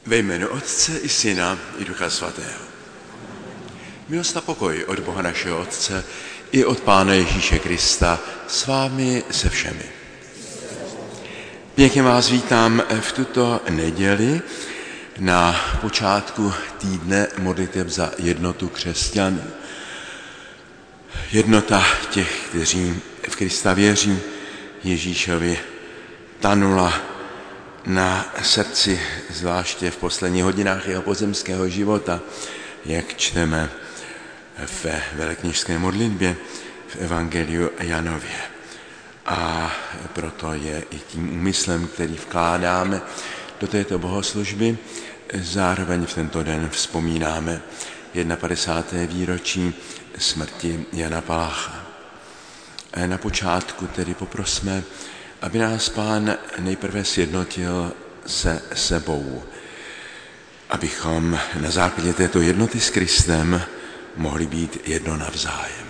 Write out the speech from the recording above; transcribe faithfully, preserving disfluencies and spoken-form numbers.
Ve jménu Otce i Syna i Ducha Svatého. Milost a pokoj od Boha našeho Otce i od Pána Ježíše Krista s vámi se všemi. Pěkně vás vítám v tuto neděli na počátku týdne modliteb za jednotu křesťanů. Jednota těch, kteří v Krista věří, Ježíšovi tanula na srdci, zvláště v posledních hodinách jeho pozemského života, jak čteme ve velekněžské modlitbě v Evangeliu Janově. A proto je i tím úmyslem, který vkládáme do této bohoslužby, zároveň v tento den vzpomínáme padesáté první výročí smrti Jana Palacha. Na počátku tedy poprosme, aby nás Pán nejprve sjednotil se sebou, abychom na základě této jednoty s Kristem mohli být jedno navzájem.